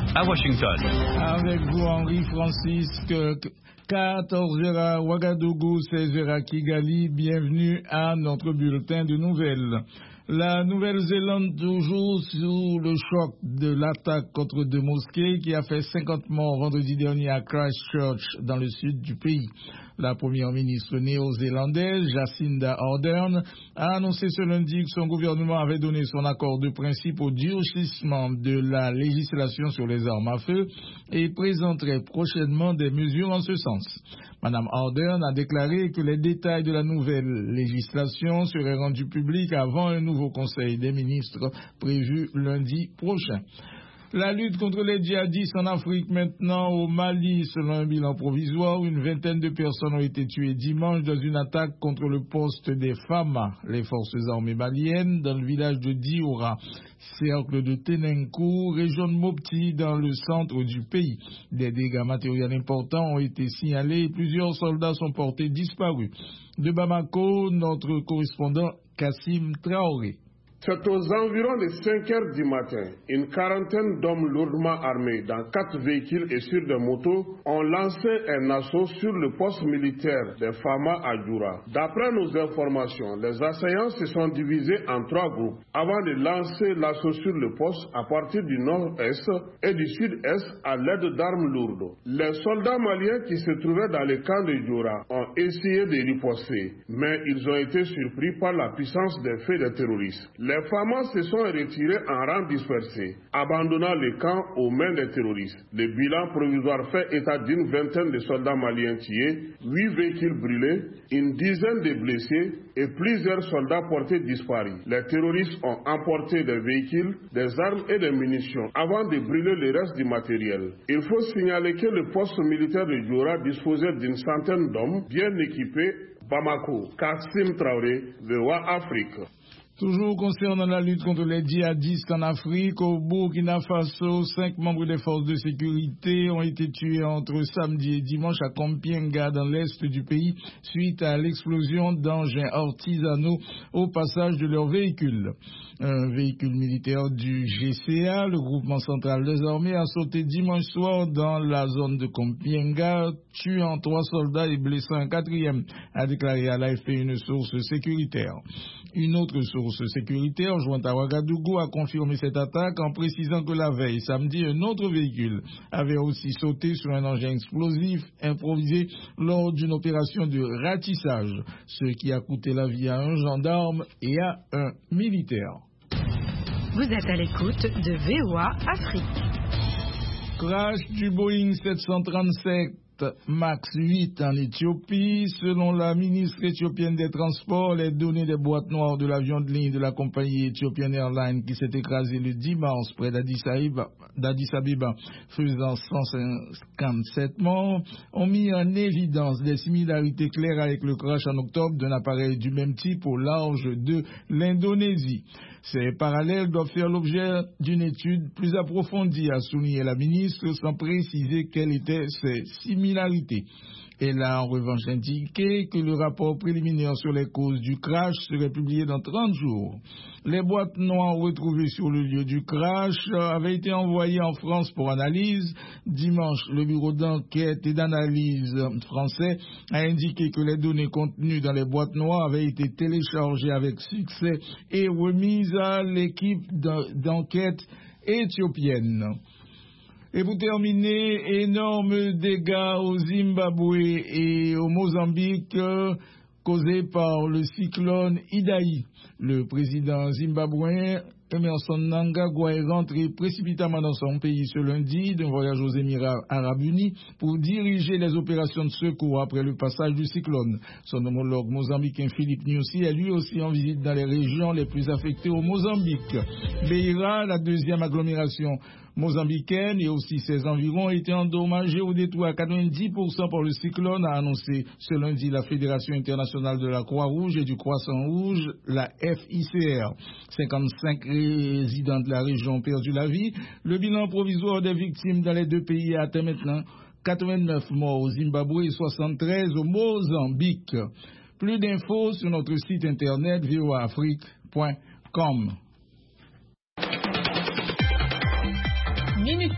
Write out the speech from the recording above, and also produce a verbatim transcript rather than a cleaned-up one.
à Washington. Avec vous, Henri Francisque, quatorze heures à Ouagadougou, seize heures à Kigali. Bienvenue à notre bulletin de nouvelles. La Nouvelle-Zélande toujours sous le choc de l'attaque contre deux mosquées qui a fait cinquante morts vendredi dernier à Christchurch dans le sud du pays. La première ministre néo-zélandaise, Jacinda Ardern, a annoncé ce lundi que son gouvernement avait donné son accord de principe au durcissement de la législation sur les armes à feu et présenterait prochainement des mesures en ce sens. Madame Ardern a déclaré que les détails de la nouvelle législation seraient rendus publics avant un nouveau conseil des ministres prévu lundi prochain. La lutte contre les djihadistes en Afrique maintenant au Mali, selon un bilan provisoire, une vingtaine de personnes ont été tuées dimanche dans une attaque contre le poste des Fama, les forces armées maliennes, dans le village de Dioura, cercle de Tenenkou, région de Mopti, dans le centre du pays. Des dégâts matériels importants ont été signalés et plusieurs soldats sont portés disparus. De Bamako, notre correspondant Kassim Traoré. C'est aux environs de cinq heures du matin, une quarantaine d'hommes lourdement armés dans quatre véhicules et sur des motos ont lancé un assaut sur le poste militaire des Fama à Djoura. D'après nos informations, les assaillants se sont divisés en trois groupes avant de lancer l'assaut sur le poste à partir du nord-est et du sud-est à l'aide d'armes lourdes. Les soldats maliens qui se trouvaient dans le camp de Djoura ont essayé de riposter, mais ils ont été surpris par la puissance des feux des terroristes. Les Fama se sont retirés en rang dispersé, abandonnant le camp aux mains des terroristes. Le bilan provisoire fait état d'une vingtaine de soldats maliens tués, huit véhicules brûlés, une dizaine de blessés et plusieurs soldats portés disparus. Les terroristes ont emporté des véhicules, des armes et des munitions avant de brûler le reste du matériel. Il faut signaler que le poste militaire de Djoura disposait d'une centaine d'hommes bien équipés. Bamako, Kassim Traoré, V O A Afrique. Toujours concernant la lutte contre les djihadistes en Afrique, au Burkina Faso, cinq membres des forces de sécurité ont été tués entre samedi et dimanche à Kompienga dans l'est du pays suite à l'explosion d'engins artisanaux au passage de leur véhicule. Un véhicule militaire du G C A, le groupement central des armées, a sauté dimanche soir dans la zone de Kompienga, tuant trois soldats et blessant un quatrième, a déclaré à l'A F P une source sécuritaire. Une autre source sécuritaire, jointe à Ouagadougou, a confirmé cette attaque en précisant que la veille, samedi, un autre véhicule avait aussi sauté sur un engin explosif improvisé lors d'une opération de ratissage, ce qui a coûté la vie à un gendarme et à un militaire. Vous êtes à l'écoute de V O A Afrique. Crash du Boeing sept cent trente-sept Max huit en Éthiopie. Selon la ministre éthiopienne des Transports, les données des boîtes noires de l'avion de ligne de la compagnie Ethiopian Airlines qui s'est écrasé le dimanche près d'Addis Abeba, faisant cent cinquante-sept morts, ont mis en évidence des similarités claires avec le crash en octobre d'un appareil du même type au large de l'Indonésie. Ces parallèles doivent faire l'objet d'une étude plus approfondie, a souligné la ministre, sans préciser quelles étaient ces similarités. Elle a en revanche indiqué que le rapport préliminaire sur les causes du crash serait publié dans trente jours. Les boîtes noires retrouvées sur le lieu du crash avaient été envoyées en France pour analyse. Dimanche, le bureau d'enquête et d'analyse français a indiqué que les données contenues dans les boîtes noires avaient été téléchargées avec succès et remises à l'équipe d'enquête éthiopienne. Et pour terminer, énormes dégâts au Zimbabwe et au Mozambique euh, causés par le cyclone Idai. Le président zimbabwéen Emerson Mnangagwa est rentré précipitamment dans son pays ce lundi d'un voyage aux Émirats Arabes Unis pour diriger les opérations de secours après le passage du cyclone. Son homologue mozambicain Philippe Nyusi est lui aussi en visite dans les régions les plus affectées au Mozambique. Beira, la deuxième agglomération mozambicaine et aussi ses environs ont été endommagés au détour à quatre-vingt-dix pour cent par le cyclone, a annoncé ce lundi la Fédération internationale de la Croix-Rouge et du Croissant-Rouge, la F I C R. cinquante-cinq résidents de la région ont perdu la vie. Le bilan provisoire des victimes dans les deux pays a atteint maintenant quatre-vingt-neuf morts au Zimbabwe et soixante-treize au Mozambique. Plus d'infos sur notre site internet v o a afrique point com.